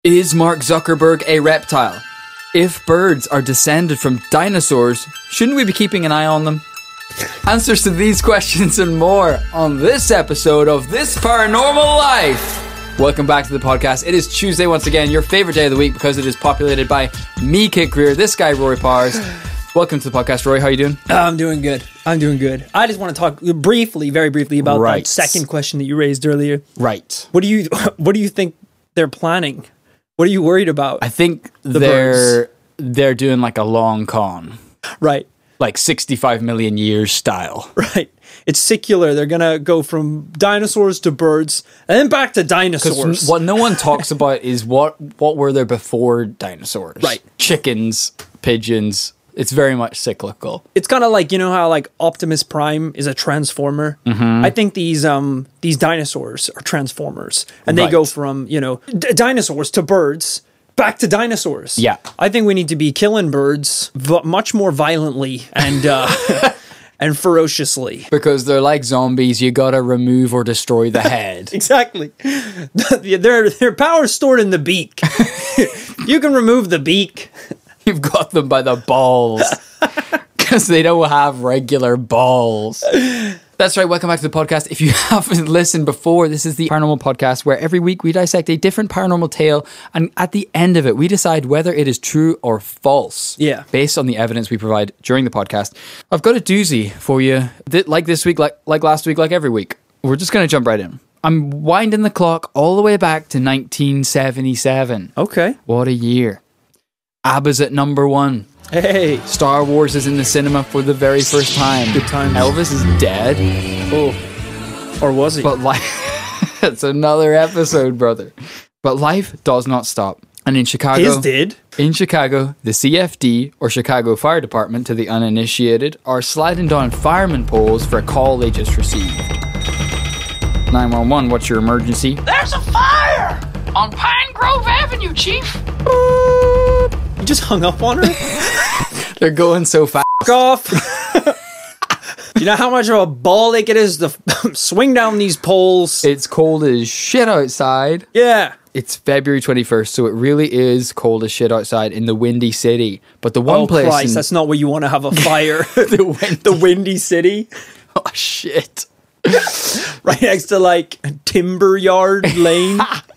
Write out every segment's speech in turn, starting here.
Is Mark Zuckerberg a reptile? If birds are descended from dinosaurs, shouldn't we be keeping an eye on them? Answers to these questions and more on this episode of This Paranormal Life. Welcome back to the podcast. It is Tuesday once again, your favorite day of the week because it is populated by me, Kit Greer, this guy, Rory Powers. Welcome to the podcast, Rory. How are you doing? I'm doing good. I just want to talk very briefly about that second question that you raised earlier. Right. What do you think they're planning? What are you worried about? I think they're doing like a long con. Right. Like 65 million years style. Right. It's secular. They're going to go from dinosaurs to birds and then back to dinosaurs. What no one talks about is what were there before dinosaurs? Right. Chickens, pigeons. It's very much cyclical. It's kind of like, you know how like Optimus Prime is a transformer? Mm-hmm. I think these dinosaurs are transformers. And they go from, dinosaurs to birds, back to dinosaurs. Yeah. I think we need to be killing birds much more violently and and ferociously. Because they're like zombies, you gotta remove or destroy the head. Exactly. Their power's stored in the beak. You can remove the beak. You've got them by the balls. Because they don't have regular balls. That's right, welcome back to the podcast. If you haven't listened before, this is the Paranormal Podcast where every week we dissect a different paranormal tale, and at the end of it, we decide whether it is true or false. Yeah. Based on the evidence we provide during the podcast. I've got a doozy for you, like this week, like last week, like every week. We're just going to jump right in. I'm winding the clock all the way back to 1977. Okay. What a year. ABBA's at number one. Hey. Star Wars is in the cinema for the very first time. Good times. Elvis is dead. Oh. Or was he? But life... It's another episode, brother. But life does not stop. And in Chicago... His did? In Chicago, the CFD, or Chicago Fire Department, to the uninitiated, are sliding down fireman poles for a call they just received. 911, what's your emergency? There's a fire on Pine Grove Avenue, Chief. You just hung up on her? They're going so fast. Fuck off. Do you know how much of a ball ache it is to swing down these poles? It's cold as shit outside. Yeah. It's February 21st, so it really is cold as shit outside in the Windy City. But the one place... Christ, that's not where you want to have a fire. The Windy City. Oh, shit. Right next to, like, Timber Yard Lane.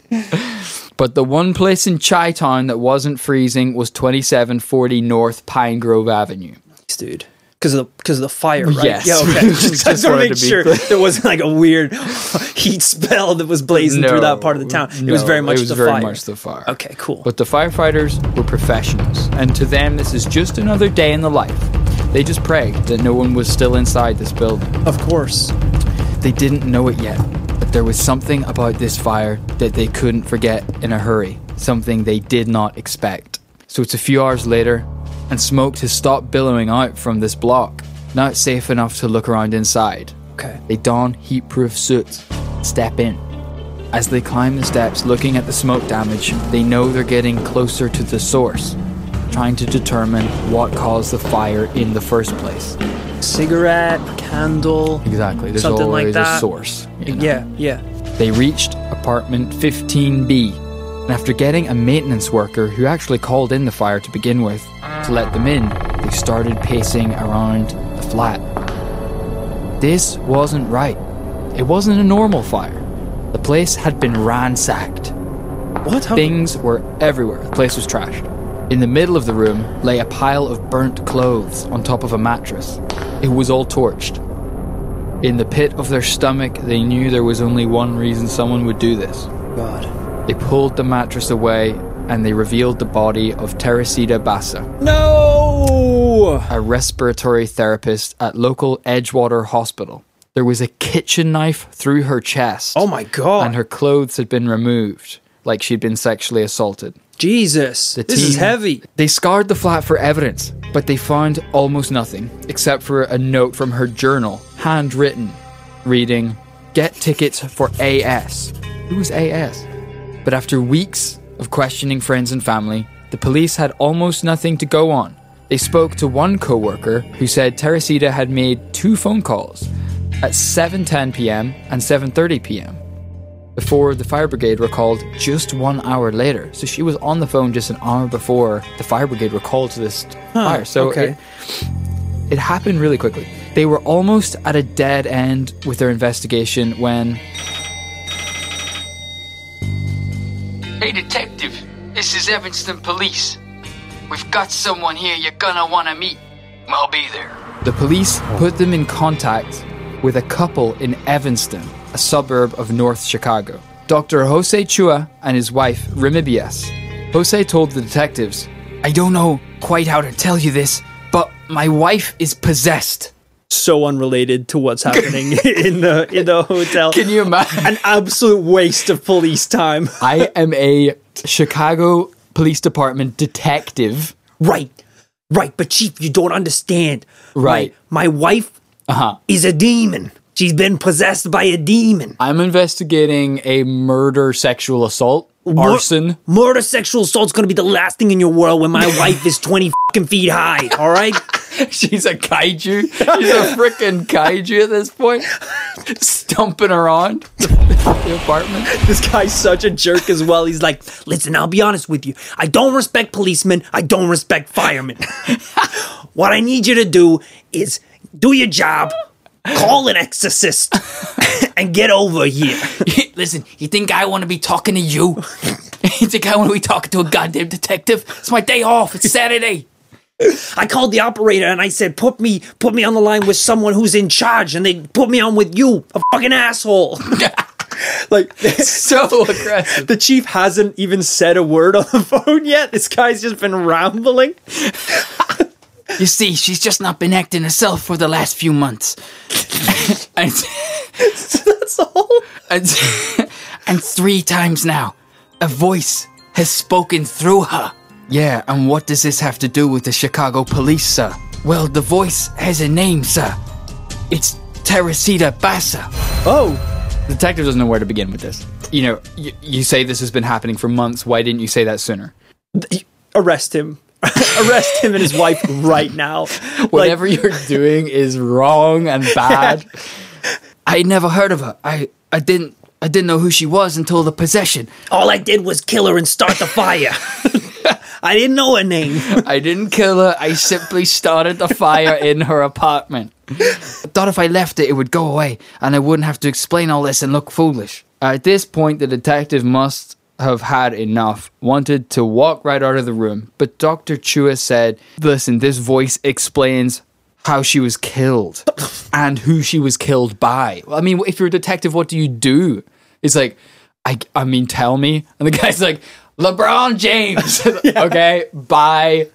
But the one place in Chi-Town that wasn't freezing was 2740 North Pine Grove Avenue. Dude. Because of the fire, right? Yes. Yeah, okay. Just want to make sure there wasn't like a weird heat spell that was blazing through that part of the town. It was very much the fire. Okay, cool. But the firefighters were professionals, and to them this is just another day in the life. They just prayed that no one was still inside this building. Of course. They didn't know it yet, but there was something about this fire that they couldn't forget in a hurry. Something they did not expect. So it's a few hours later, and smoke has stopped billowing out from this block. Now it's safe enough to look around inside. Okay. They don heat-proof suits, step in. As they climb the steps looking at the smoke damage, they know they're getting closer to the source, trying to determine what caused the fire in the first place. Cigarette, candle. Exactly, there's something always like that. A source. You know? Yeah. They reached apartment 15B, and after getting a maintenance worker who actually called in the fire to begin with to let them in, they started pacing around the flat. This wasn't right. It wasn't a normal fire. The place had been ransacked. What? Things were everywhere. The place was trashed. In the middle of the room lay a pile of burnt clothes on top of a mattress. It was all torched. In the pit of their stomach, they knew there was only one reason someone would do this. God. They pulled the mattress away and they revealed the body of Teresita Bassa. No! A respiratory therapist at local Edgewater Hospital. There was a kitchen knife through her chest. Oh my God. And her clothes had been removed, like she'd been sexually assaulted. Jesus, this is heavy. They scoured the flat for evidence, but they found almost nothing, except for a note from her journal, handwritten, reading, "Get tickets for AS." Who was AS? But after weeks of questioning friends and family, the police had almost nothing to go on. They spoke to one co-worker who said Teresita had made 2 phone calls at 7:10 p.m. and 7:30 p.m. before the fire brigade were called just 1 hour later. So she was on the phone just an hour before the fire brigade were called to this fire. So it happened really quickly. They were almost at a dead end with their investigation when... Hey, detective. This is Evanston Police. We've got someone here you're gonna want to meet. I'll be there. The police put them in contact with a couple in Evanston, a suburb of North Chicago. Dr. Jose Chua and his wife, Remibias. Jose told the detectives, "I don't know quite how to tell you this, but my wife is possessed." So unrelated to what's happening in the hotel. Can you imagine? An absolute waste of police time. I am a Chicago Police Department detective. Right, but Chief, you don't understand. Right. My wife is a demon. She's been possessed by a demon. I'm investigating a murder, sexual assault, arson. Murder, sexual assault's gonna be the last thing in your world when my wife is 20 fucking feet high, all right? She's a kaiju. She's a freaking kaiju at this point. Stomping around the apartment. This guy's such a jerk as well. He's like, listen, I'll be honest with you. I don't respect policemen. I don't respect firemen. What I need you to do is do your job, call an exorcist, and get over here. Listen, you think I want to be talking to you? You think I want to be talking to a goddamn detective? It's my day off. It's Saturday. I called the operator and I said, put me on the line with someone who's in charge, and they put me on with you, a fucking asshole. Like, so aggressive. The chief hasn't even said a word on the phone yet. This guy's just been rambling. You see, she's just not been acting herself for the last few months. and, That's all. and 3 times now, a voice has spoken through her. Yeah, and what does this have to do with the Chicago police, sir? Well, the voice has a name, sir. It's Teresita Bassa. Oh! The detective doesn't know where to begin with this. You know, you say this has been happening for months. Why didn't you say that sooner? Arrest him. Arrest him and his wife right now. Whatever you're doing is wrong and bad. I never heard of her. I didn't know who she was until the possession. All I did was kill her and start the fire. I didn't know her name. I didn't kill her. I simply started the fire in her apartment. I thought if I left it, it would go away, and I wouldn't have to explain all this and look foolish. At this point, the detective must have had enough, wanted to walk right out of the room. But Dr. Chua said, listen, this voice explains how she was killed and who she was killed by. I mean, if you're a detective, what do you do? It's like, I mean, tell me. And the guy's like, LeBron James. Okay, bye.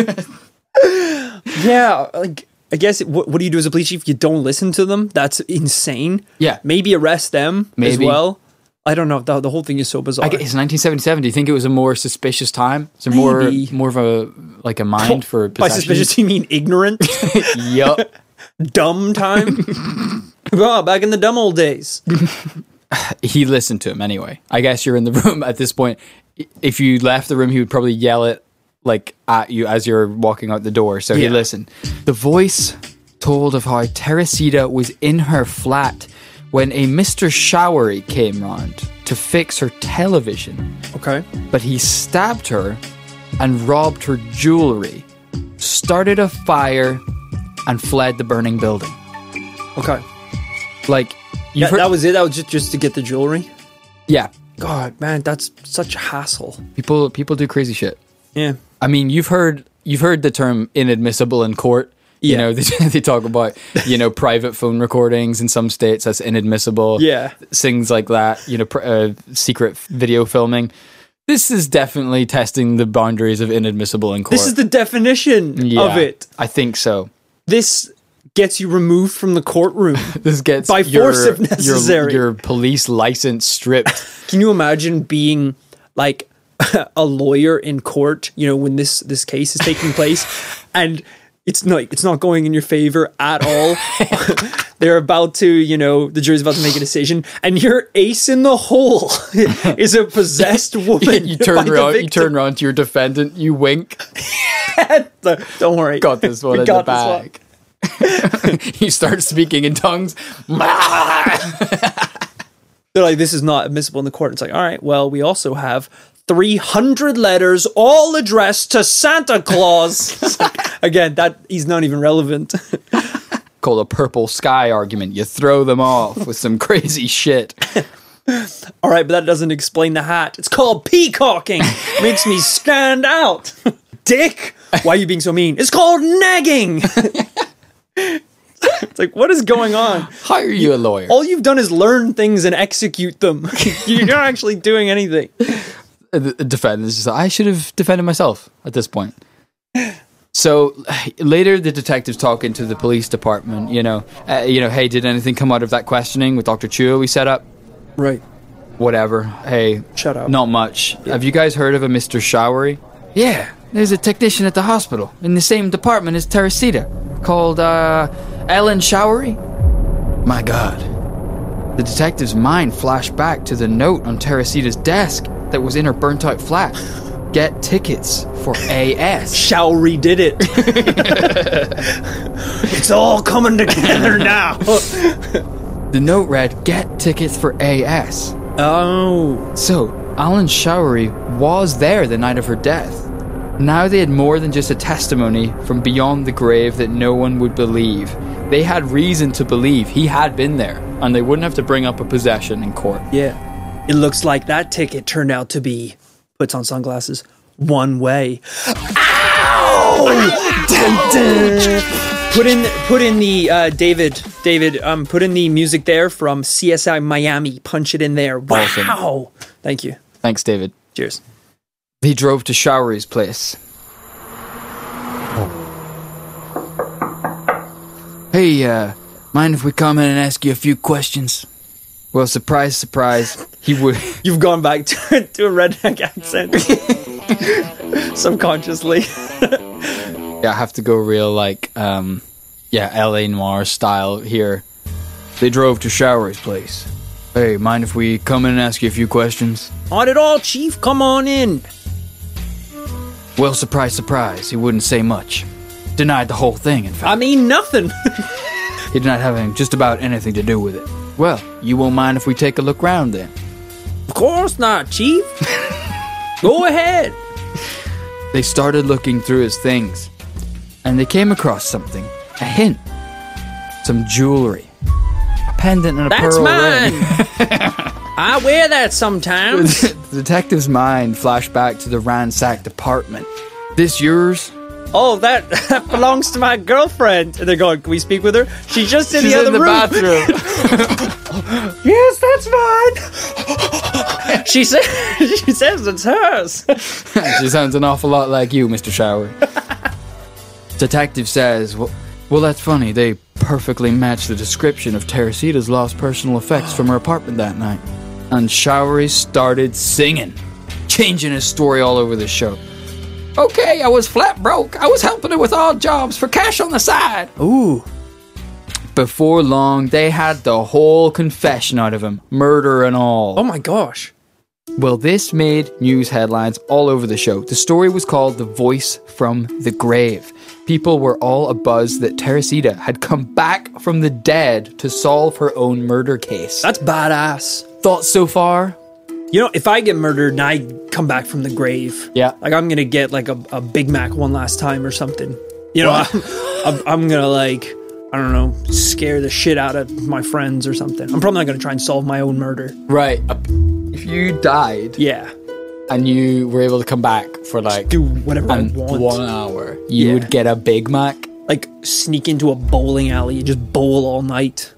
Yeah, like, I guess, what do you do as a police chief? You don't listen to them? That's insane. Yeah. Maybe arrest them as Maybe. well. I don't know. The whole thing is so bizarre. It's 1977. Do you think it was a more suspicious time? Is there Maybe. more of a like a mind for By possession? suspicious, you mean ignorant? Yup. Dumb time? Oh, back in the dumb old days. He listened to him anyway. I guess you're in the room at this point. If you left the room, he would probably yell it like at you as you're walking out the door. So he listened. The voice told of how Teresita was in her flat when a Mr. Showery came round to fix her television. Okay. But he stabbed her and robbed her jewelry, started a fire, and fled the burning building. Okay. Like, you've heard... that was it? That was just to get the jewelry? Yeah. God, man, that's such a hassle. People do crazy shit. Yeah. I mean, you've heard the term inadmissible in court. You know, they talk about, private phone recordings in some states that's inadmissible. Yeah. Things like that, secret video filming. This is definitely testing the boundaries of inadmissible in court. This is the definition of it. I think so. This gets you removed from the courtroom. This gets by force if necessary. Your police license stripped. Can you imagine being like a lawyer in court, when this case is taking place, and it's not going in your favor at all. They're about to, the jury's about to make a decision, and your ace in the hole is a possessed woman. You turn around to your defendant, you wink. Don't worry. Got this one in the bag. You start speaking in tongues. They're like, this is not admissible in the court. It's like, all right, well, we also have 300 letters all addressed to Santa Claus. Again, that he's not even relevant. Called a purple sky argument. You throw them off with some crazy shit. All right, but that doesn't explain the hat. It's called peacocking. Makes me stand out. Dick, why are you being so mean? It's called nagging. It's like, what is going on? Hire you a lawyer. All you've done is learn things and execute them. You're not actually doing anything. The defendant is just like, I should have defended myself at this point. So later the detectives talking to the police department, hey, did anything come out of that questioning with Dr. Chua we set up? Right. Whatever. Hey. Shut up. Not much. Yeah. Have you guys heard of a Mr. Showery? Yeah. There's a technician at the hospital in the same department as Teresita called, Ellen Showery? My God. The detective's mind flashed back to the note on Teresita's desk that was in her burnt-out flat. Get tickets for AS. Showery did it. It's all coming together now. The note read, get tickets for AS. Oh. So, Alan Showery was there the night of her death. Now they had more than just a testimony from beyond the grave that no one would believe. They had reason to believe he had been there, and they wouldn't have to bring up a possession in court. Yeah. It looks like that ticket turned out to be, puts on sunglasses, one way. Ow! Dun, dun. Put in the David, put in the music there from CSI Miami. Punch it in there. Wow. Awesome. Thank you. Thanks, David. Cheers. He drove to Showery's place. Hey, mind if we come in and ask you a few questions? Well, surprise, surprise, he would... You've gone back to a redneck accent. Subconsciously. Yeah, I have to go real, L.A. Noir style here. They drove to Showery's place. Hey, mind if we come in and ask you a few questions? Not at all, Chief. Come on in. Well, surprise, surprise, he wouldn't say much. Denied the whole thing, in fact. I mean, nothing. He denied having just about anything to do with it. Well, you won't mind if we take a look round then? Of course not, Chief. Go ahead. They started looking through his things, and they came across something. A hint. Some jewelry. A pendant and a pearl mine. ring. I wear that sometimes. The detective's mind flashed back to the ransacked apartment. This yours? Oh, that belongs to my girlfriend. And they're going, can we speak with her? She's just in the other room. Bathroom. Yes, that's mine. She says it's hers. She sounds an awful lot like you, Mr. Showery. Detective says, well, that's funny. They perfectly match the description of Teresita's lost personal effects from her apartment that night. And Showery started singing, changing his story all over the show. Okay, I was flat broke. I was helping her with odd jobs for cash on the side. Ooh. Before long, they had the whole confession out of him, murder and all. Oh my gosh. Well, this made news headlines all over the show. The story was called The Voice from the Grave. People were all abuzz that Teresita had come back from the dead to solve her own murder case. That's badass. Thoughts so far? You know, if I get murdered and I come back from the grave, yeah, like I'm gonna get like a Big Mac one last time or something. You know, I'm gonna I don't know, scare the shit out of my friends or something. I'm probably not gonna try and solve my own murder. Right. If you died, yeah, and you were able to come back for just do whatever I want, 1 hour, you would get a Big Mac. Like sneak into a bowling alley and just bowl all night.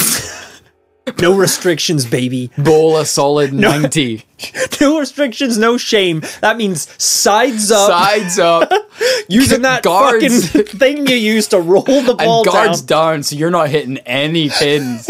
No restrictions, baby. Bowl a solid 90. No restrictions, no shame. That means sides up. Sides up. Using that guards, fucking thing you use to roll the ball and guards down, so you're not hitting any pins.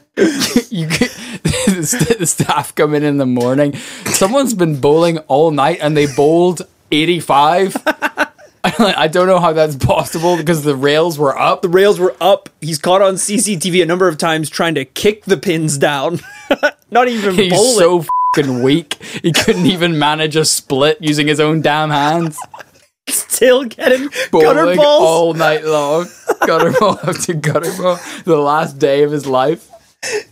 The staff come in the morning. Someone's been bowling all night and they bowled 85. I don't know how that's possible because the rails were up. The rails were up. He's caught on CCTV a number of times trying to kick the pins down. Not even bowling. He's so fucking weak. He couldn't even manage a split using his own damn hands. Still getting bowling gutter balls all night long. Gutter ball after gutter ball. The last day of his life.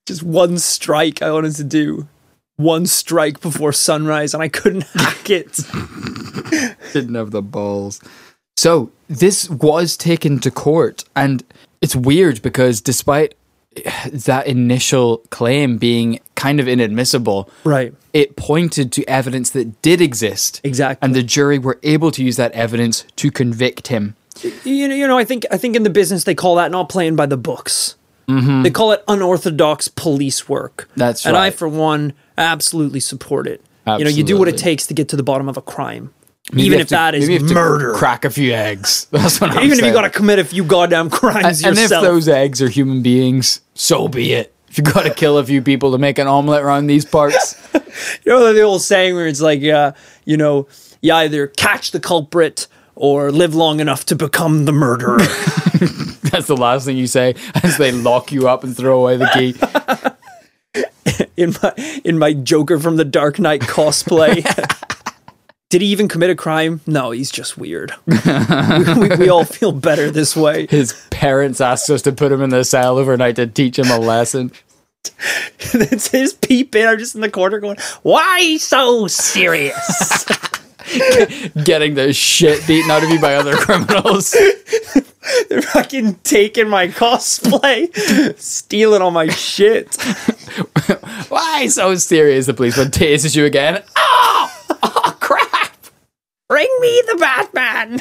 Just one strike I wanted to do. One strike before sunrise, and I couldn't hack it. Didn't have the balls. So this was taken to court, and it's weird because despite that initial claim being kind of inadmissible, right, it pointed to evidence that did exist. Exactly. And the jury were able to use that evidence to convict him. You know, I think in the business they call that not playing by the books. Mm-hmm. They call it unorthodox police work. That's and right. I, for one, absolutely support it. Absolutely. You know, you do what it takes to get to the bottom of a crime. Even if that is murder. Crack a few eggs. That's what I'm Even saying. if you got to commit a few goddamn crimes and yourself. if those eggs are human beings, so be it. If you got to kill a few people to make an omelet around these parts. You know the old saying where it's like, you know, you either catch the culprit or live long enough to become the murderer. That's the last thing you say as they lock you up and throw away the key. in my Joker from the Dark Knight cosplay. Did he even commit a crime? No, he's just weird. we all feel better this way. His parents asked us to put him in the cell overnight to teach him a lesson. It's his peep in. I'm just in the corner going, why so serious? Getting the shit beaten out of you by other criminals. They're fucking taking my cosplay, stealing all my shit. Why so serious? The policeman tases you again. Oh, crap! Bring me the Batman!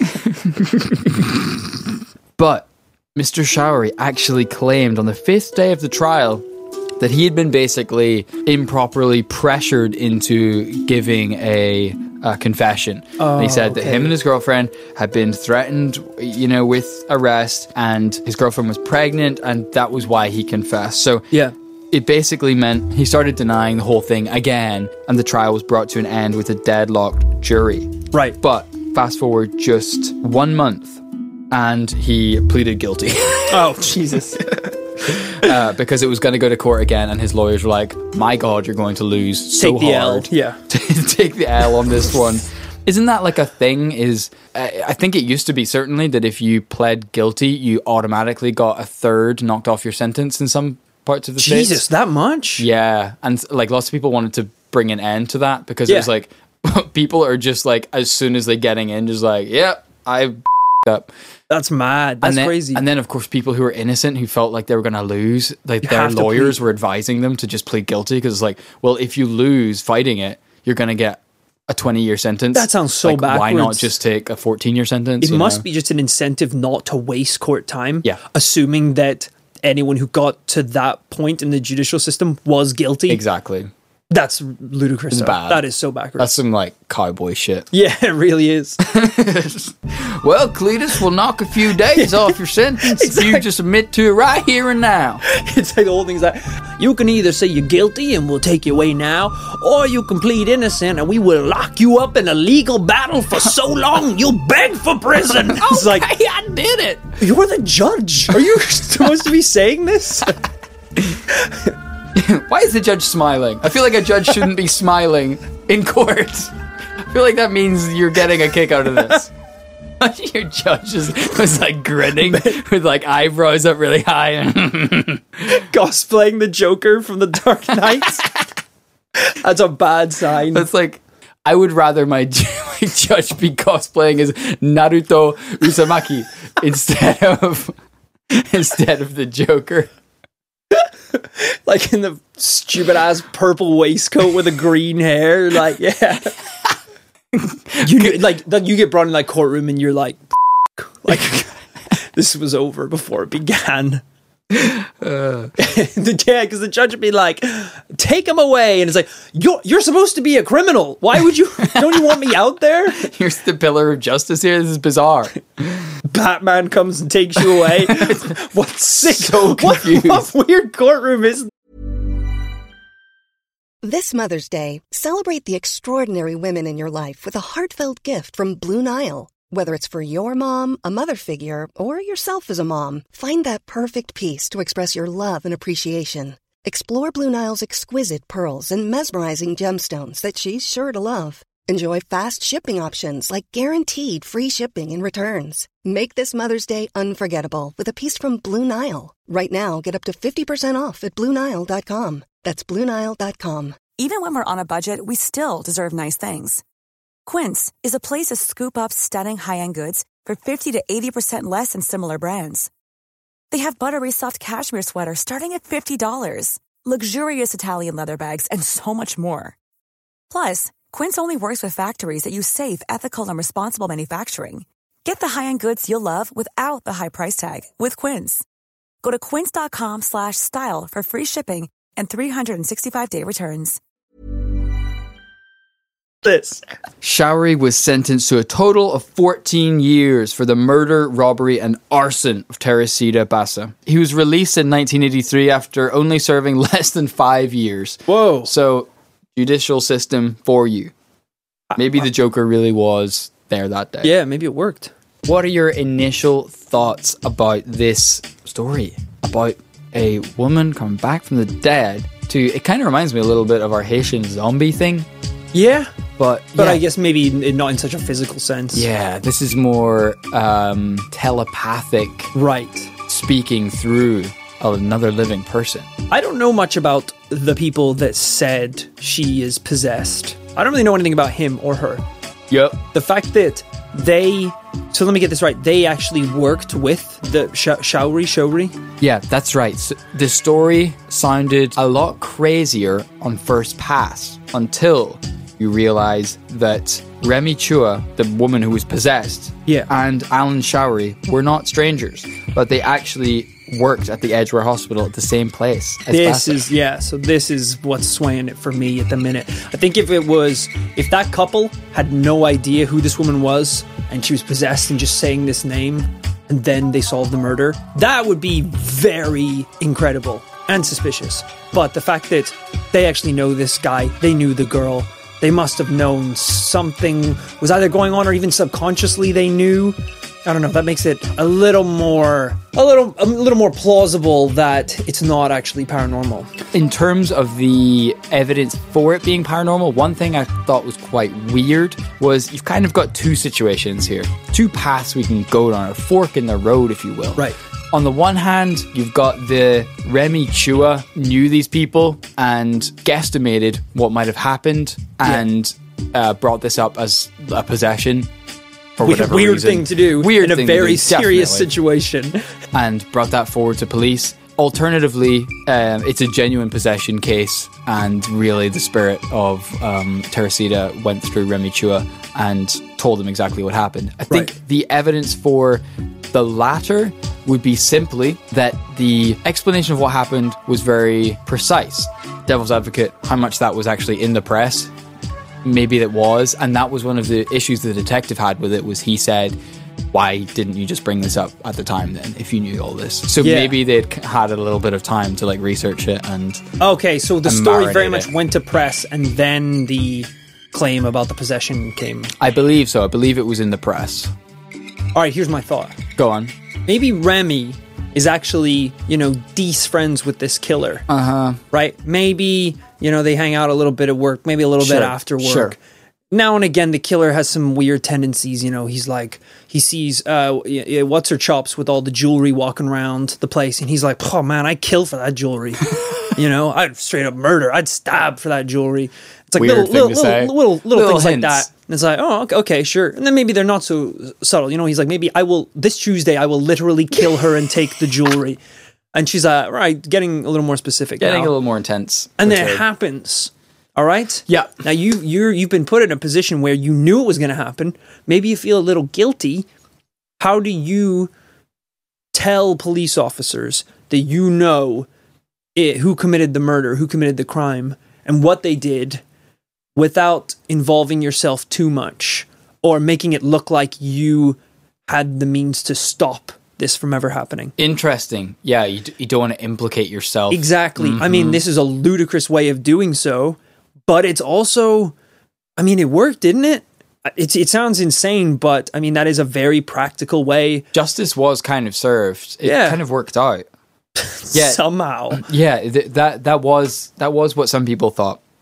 But Mr. Showery actually claimed on the 5th day of the trial that he had been basically improperly pressured into giving a confession. Oh, he said that him and his girlfriend had been threatened, you know, with arrest, and his girlfriend was pregnant, and that was why he confessed. So yeah, it basically meant he started denying the whole thing again, and the trial was brought to an end with a deadlocked jury. Right. But fast forward just 1 month, and he pleaded guilty. Oh, Jesus. Because it was going to go to court again, and his lawyers were like, my God, you're going to lose so Take the hard. L. Yeah. Take the L on this one. Isn't that like a thing? I think it used to be certainly that if you pled guilty, you automatically got a third knocked off your sentence in some parts of the States. Jesus, that much? Yeah. And like lots of people wanted to bring an end to that because it was like, people are just like, as soon as they're getting in, just like, yep, I up. That's mad. That's crazy. And then, of course, people who were innocent, who felt like they were going to lose, like their lawyers were advising them to just plead guilty because it's like, well, if you lose fighting it, you're going to get a 20-year sentence. That sounds so backwards. Why not just take a 14-year sentence? It must be just an incentive not to waste court time. Yeah. Assuming that anyone who got to that point in the judicial system was guilty. Exactly. That's ludicrous. It's bad. That is so backwards. That's some like cowboy shit. Yeah, it really is. Well, Cletus, we'll knock a few days off your sentence if you just admit to it right here and now. It's like the whole thing's like, you can either say you're guilty and we'll take you away now, or you can plead innocent and we will lock you up in a legal battle for so long you'll beg for prison. It's like, I did it. You're the judge. Are you supposed to be saying this? Why is the judge smiling? I feel like a judge shouldn't be smiling in court. I feel like that means you're getting a kick out of this. Your judge was like grinning with like eyebrows up really high. Cosplaying the Joker from the Dark Knight. That's a bad sign. That's like, I would rather my judge be cosplaying as Naruto Uzumaki instead of the Joker. Like in the stupid ass purple waistcoat with the green hair, like yeah. You get brought in like courtroom and you're like this was over before it began. Yeah, because the judge would be like, take him away, and it's like, you're supposed to be a criminal. Why would you? Don't you want me out there? Here's the pillar of justice here. This is bizarre. Batman comes and takes you away. What's sick? So confused. What weird courtroom is? This Mother's Day, celebrate the extraordinary women in your life with a heartfelt gift from Blue Nile. Whether it's for your mom, a mother figure, or yourself as a mom, find that perfect piece to express your love and appreciation. Explore Blue Nile's exquisite pearls and mesmerizing gemstones that she's sure to love. Enjoy fast shipping options like guaranteed free shipping and returns. Make this Mother's Day unforgettable with a piece from Blue Nile. Right now, get up to 50% off at BlueNile.com. That's BlueNile.com. Even when we're on a budget, we still deserve nice things. Quince is a place to scoop up stunning high-end goods for 50 to 80% less than similar brands. They have buttery soft cashmere sweaters starting at $50, luxurious Italian leather bags, and so much more. Plus, Quince only works with factories that use safe, ethical, and responsible manufacturing. Get the high-end goods you'll love without the high price tag with Quince. Go to quince.com/style for free shipping and 365-day returns. Showery was sentenced to a total of 14 years for the murder, robbery, and arson of Teresita Basa. He was released in 1983 after only serving less than 5 years. Whoa. So, judicial system for you. Maybe the Joker really was there that day. Yeah, maybe it worked. What are your initial thoughts about this story? About a woman coming back from the dead to... It kind of reminds me a little bit of our Haitian zombie thing. Yeah. But yeah. I guess maybe not in such a physical sense. Yeah, this is more telepathic. Right. Speaking through another living person. I don't know much about the people that said she is possessed. I don't really know anything about him or her. Yep. The fact that they... So let me get this right. They actually worked with the Showery? Yeah, that's right. So the story sounded a lot crazier on first pass until you realize that Remy Chua, the woman who was possessed, and Alan Showery were not strangers, but they actually worked at the Edgware Hospital at the same place as So this is what's swaying it for me at the minute. I think if that couple had no idea who this woman was and she was possessed and just saying this name and then they solved the murder, that would be very incredible and suspicious. But the fact that they actually know this guy, they knew the girl, they must have known something was either going on or even subconsciously they knew. I don't know, that makes it a little more plausible that it's not actually paranormal. In terms of the evidence for it being paranormal, one thing I thought was quite weird was you've kind of got two situations here. Two paths we can go down, a fork in the road, if you will. Right. On the one hand, you've got the Remy Chua knew these people and guesstimated what might have happened and brought this up as a possession. For whatever weird reason. Thing to do in a very serious situation. And brought that forward to police. Alternatively, it's a genuine possession case, and really the spirit of Teresita went through Remy Chua and told him exactly what happened. I think the evidence for the latter would be simply that the explanation of what happened was very precise. Devil's advocate, how much that was actually in the press. Maybe that was, and that was one of the issues the detective had with it, was he said, why didn't you just bring this up at the time then, if you knew all this? So maybe they'd had a little bit of time to research it and... Okay, so the story very much went to press, and then the claim about the possession came. I believe so. I believe it was in the press. All right, here's my thought. Go on. Maybe Remy is actually, Dee's friends with this killer. Right? Maybe... they hang out a little bit at work, maybe a little bit after work. Sure. Now and again, the killer has some weird tendencies. He's like, he sees what's her chops with all the jewelry walking around the place, and he's like, oh man, I'd kill for that jewelry. I'd straight up murder. I'd stab for that jewelry. It's like weird little things hints like that. And it's like, oh, okay, sure. And then maybe they're not so subtle. He's like, maybe this Tuesday I will literally kill her and take the jewelry. And she's right, getting a little more specific. Getting a little more intense. And then it happens. All right? Yeah. Now you've been put in a position where you knew it was going to happen. Maybe you feel a little guilty. How do you tell police officers that who committed the murder, who committed the crime, and what they did without involving yourself too much or making it look like you had the means to stop this from ever happening? Interesting. Yeah, you don't want to implicate yourself. Exactly. I mean, this is a ludicrous way of doing so, but it's also, it worked, didn't it? It sounds insane, but that is a very practical way. Justice was kind of served. It kind of worked out. Yeah. Somehow. Yeah, that was what some people thought.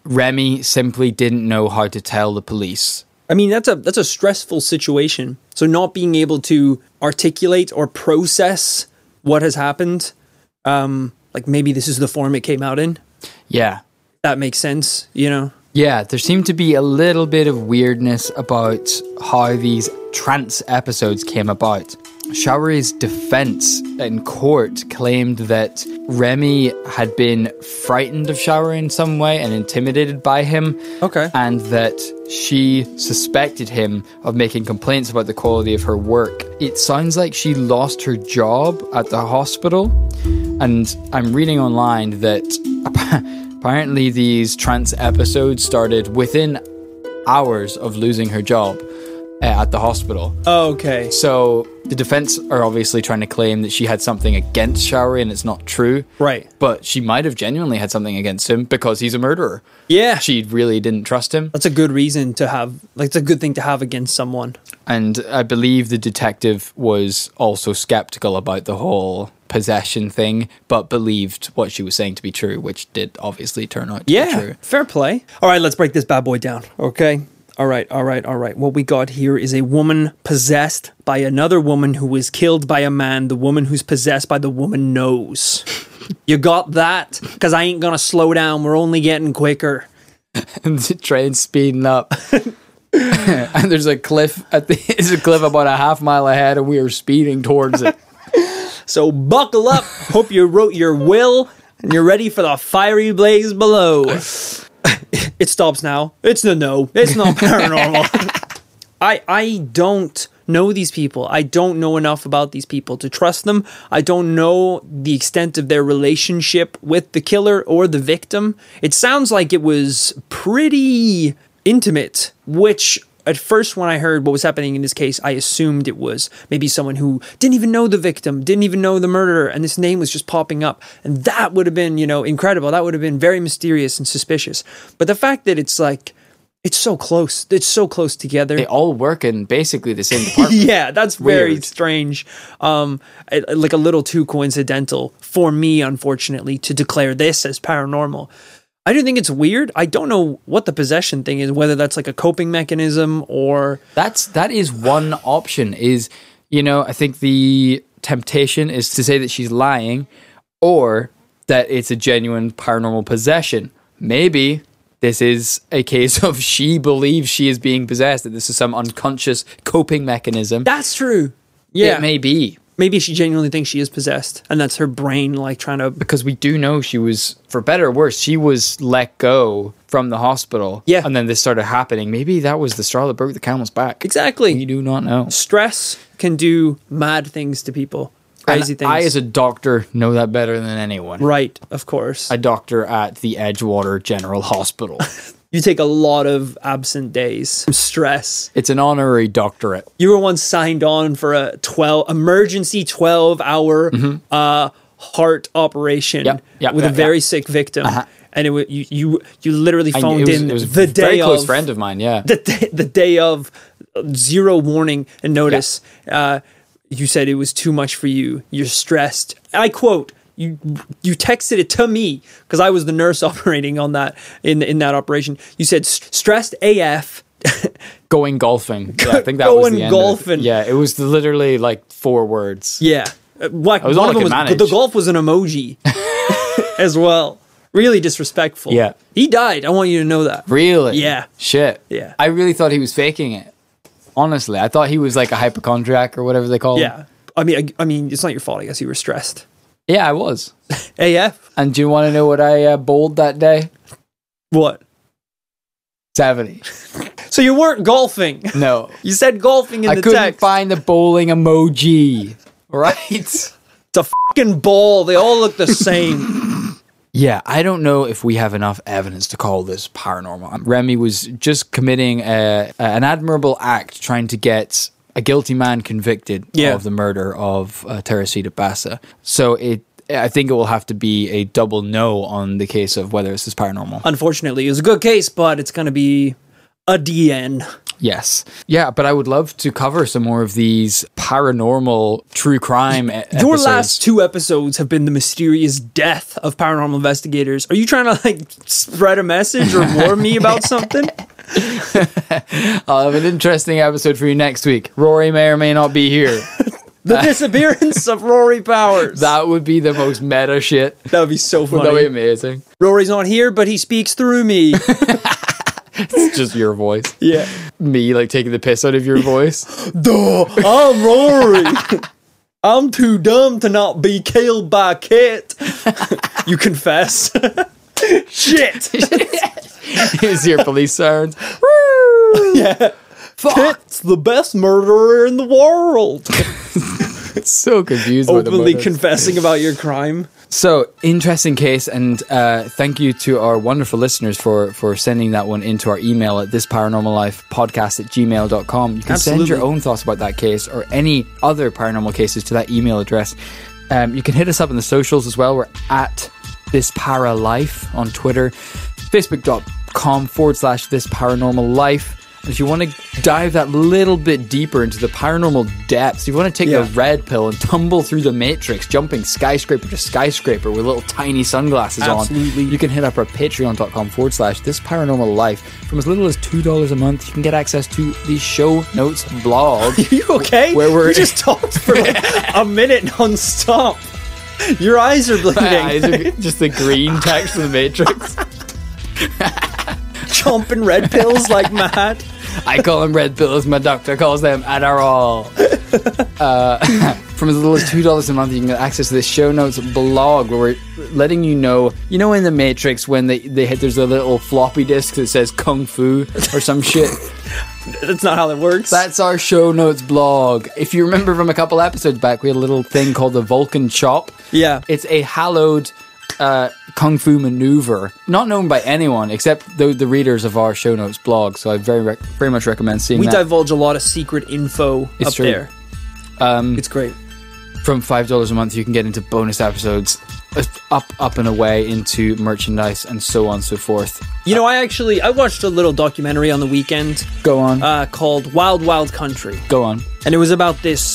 Remy simply didn't know how to tell the police. I mean, that's a stressful situation. So not being able to articulate or process what has happened, like maybe this is the form it came out in. Yeah. That makes sense, you know? Yeah, there seemed to be a little bit of weirdness about how these trance episodes came about. Showery's defense in court claimed that Remy had been frightened of Showery in some way and intimidated by him. Okay. And that she suspected him of making complaints about the quality of her work. It sounds like she lost her job at the hospital. And I'm reading online that apparently these trance episodes started within hours of losing her job at the hospital. Okay. So the defense are obviously trying to claim that she had something against Showery, and it's not true. Right. But she might have genuinely had something against him because he's a murderer. Yeah. She really didn't trust him. That's a good reason to have, like, it's a good thing to have against someone. And I believe the detective was also skeptical about the whole possession thing, but believed what she was saying to be true, which did obviously turn out to be true. Fair play. All right, let's break this bad boy down, okay? All right. What we got here is a woman possessed by another woman who was killed by a man the woman who's possessed by the woman knows. You got that? Because I ain't gonna slow down. We're only getting quicker. And the train's speeding up. And there's a cliff it's a cliff about a half mile ahead, and we are speeding towards it. So buckle up. Hope you wrote your will and you're ready for the fiery blaze below. It stops now. It's not paranormal. I don't know these people. I don't know enough about these people to trust them. I don't know the extent of their relationship with the killer or the victim. It sounds like it was pretty intimate, which at first when I heard what was happening in this case, I assumed it was maybe someone who didn't even know the victim, didn't even know the murderer, and this name was just popping up. And that would have been, incredible. That would have been very mysterious and suspicious. But the fact that it's like, it's so close. It's so close together. They all work in basically the same department. Yeah, that's very Weird. strange. Like a little too coincidental for me, unfortunately, to declare this as paranormal. I do think it's weird. I don't know what the possession thing is, whether that's like a coping mechanism or... That is one option, is, I think the temptation is to say that she's lying or that it's a genuine paranormal possession. Maybe this is a case of she believes she is being possessed, that this is some unconscious coping mechanism. That's true. Yeah. It may be. Maybe she genuinely thinks she is possessed, and that's her brain, like, trying to... Because we do know she was, for better or worse, she was let go from the hospital. Yeah. And then this started happening. Maybe that was the straw that broke the camel's back. Exactly. We do not know. Stress can do mad things to people. Crazy things. I, as a doctor, know that better than anyone. Right, of course. A doctor at the Edgewater General Hospital. You take a lot of absent days from stress. It's an honorary doctorate. You were once signed on for a emergency 12-hour heart operation with a very sick victim. And you literally phoned in it was the a day very close of friend of mine, yeah. the day of zero warning and notice. Yeah. You said it was too much for you. You're stressed. I quote, you texted it to me because I was the nurse operating on that in that operation. You said stressed AF. Going golfing. Yeah, I think that was the end golfing. of it. Yeah, it was literally like 4 words. Yeah. Like, was all I could was, manage. the golf was an emoji as well. Really disrespectful. Yeah. He died. I want you to know that. Really? Yeah. Shit. Yeah. I really thought he was faking it. Honestly, I thought he was like a hypochondriac or whatever they call him. Yeah. I mean, it's not your fault. I guess you were stressed. Yeah, I was. AF. And do you want to know what I bowled that day? What? 70. So you weren't golfing. No. You said golfing in I the couldn't text. find the bowling emoji. Right? It's a fucking ball. They all look the same. Yeah, I don't know if we have enough evidence to call this paranormal. Remy was just committing an admirable act, trying to get a guilty man convicted of the murder of Teresita Basa. So I think it will have to be a double no on the case of whether this is paranormal. Unfortunately, it was a good case, but it's going to be a DN. Yes. Yeah, but I would love to cover some more of these paranormal true crime episodes. Your last 2 episodes have been the mysterious death of paranormal investigators. Are you trying to like spread a message or warn me about something? I'll have an interesting episode for you next week. Rory may or may not be here. The disappearance of Rory Powers. That would be the most meta shit. That would be so funny. That would be amazing. Rory's not here, but he speaks through me. It's just your voice. Yeah. Me, like, taking the piss out of your voice. Duh, I'm Rory. I'm too dumb to not be killed by Kit. You confess. Shit. Here's your police sirens. Yeah. Fuck. Kit's the best murderer in the world. It's so confused. Openly confessing about your crime. So, interesting case, and thank you to our wonderful listeners for sending that one into our email at thisparanormallifepodcast@gmail.com. You can send your own thoughts about that case or any other paranormal cases to that email address. You can hit us up on the socials as well. We're at thisparaLife on Twitter, facebook.com/thisparanormallife. If you want to dive that little bit deeper into the paranormal depths, if you want to take the red pill and tumble through the matrix, jumping skyscraper to skyscraper with little tiny sunglasses on, you can hit up our patreon.com/thisparanormallife. From as little as $2 a month, you can get access to the show notes blog. Are you okay? Where we're you just talked for like a minute non-stop. Your eyes are bleeding. My eyes are just the green text of the matrix. Chomping red pills like mad. I call them red pills. My doctor calls them Adderall. From as little as $2 a month, you can get access to the show notes blog where we're letting you know in the Matrix when they hit, there's a little floppy disk that says Kung Fu or some shit. That's not how that works. That's our show notes blog. If you remember from a couple episodes back, we had a little thing called the Vulcan Chop. Yeah. It's a hallowed Kung Fu maneuver, not known by anyone except the readers of our show notes blog. So I very much recommend seeing that. We divulge a lot of secret info up there. It's great. From $5 a month, you can get into bonus episodes, up and away into merchandise and so on and so forth. You know, I watched a little documentary on the weekend. Go on. Called Wild Wild Country. Go on. And it was about this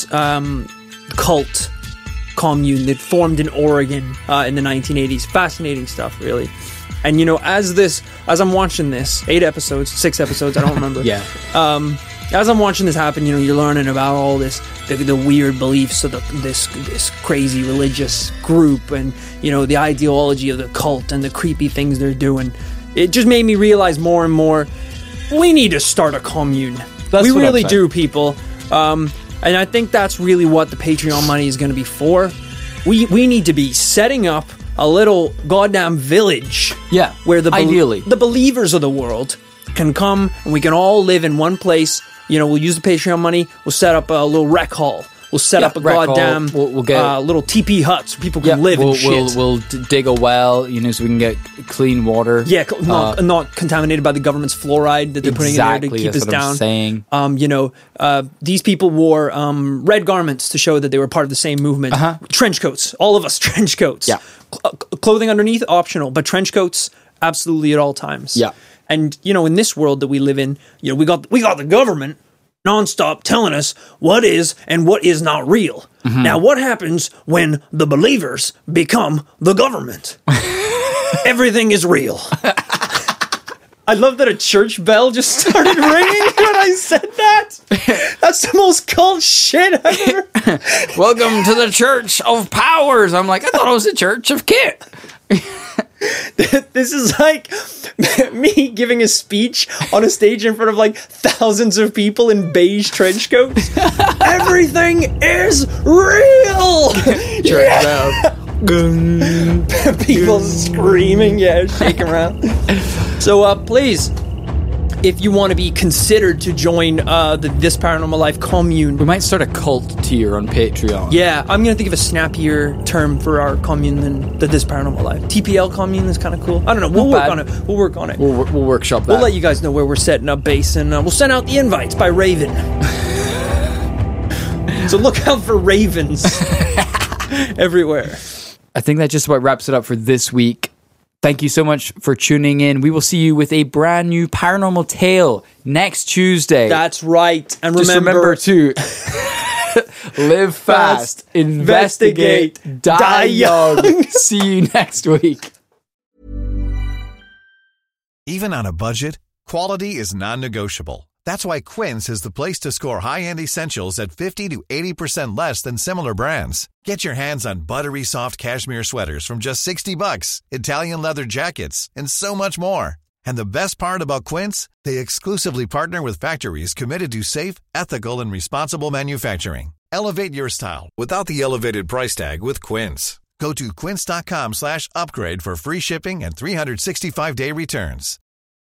cult commune that formed in Oregon in the 1980s. Fascinating stuff, really. And you know, as I'm watching this, 6 episodes, I don't remember. Yeah. As I'm watching this happen, you know, you're learning about all this, the weird beliefs of this crazy religious group, and you know, the ideology of the cult and the creepy things they're doing. It just made me realize more and more, we need to start a commune. We really do, people. And I think that's really what the Patreon money is going to be for. We need to be setting up a little goddamn village. Yeah, where ideally the believers of the world can come and we can all live in one place. You know, we'll use the Patreon money. We'll set up a little rec hall. We'll set up a goddamn we'll get little TP hut so people can live and shit. We'll dig a well, you know, so we can get clean water. Yeah, not contaminated by the government's fluoride that they're putting in there to keep us down. I'm saying. You know, these people wore red garments to show that they were part of the same movement. Trench coats, all of us trench coats. Yeah, clothing underneath optional, but trench coats absolutely at all times. Yeah, and you know, in this world that we live in, you know, we got the government nonstop telling us what is and what is not real. Mm-hmm. Now, what happens when the believers become the government? Everything is real. I love that a church bell just started ringing when I said that. That's the most cult shit ever. Welcome to the Church of Powers. I'm like, I thought it was the Church of Kit. This is like me giving a speech on a stage in front of like thousands of people in beige trench coats. Everything is real. Church bell. People screaming, shaking around. So please, if you want to be considered to join This Paranormal Life commune, we might start a cult tier on Patreon. Yeah, I'm going to think of a snappier term for our commune than the This Paranormal Life. TPL commune is kind of cool. I don't know. We'll work on it. We'll workshop that. We'll let you guys know where we're setting up base, and we'll send out the invites by Raven. So look out for ravens everywhere. I think that just about wraps it up for this week. Thank you so much for tuning in. We will see you with a brand new paranormal tale next Tuesday. That's right. And just remember to live fast, investigate, die young. See you next week. Even on a budget, quality is non-negotiable. That's why Quince is the place to score high-end essentials at 50 to 80% less than similar brands. Get your hands on buttery soft cashmere sweaters from just $60, Italian leather jackets, and so much more. And the best part about Quince, they exclusively partner with factories committed to safe, ethical, and responsible manufacturing. Elevate your style without the elevated price tag with Quince. Go to quince.com/upgrade for free shipping and 365-day returns.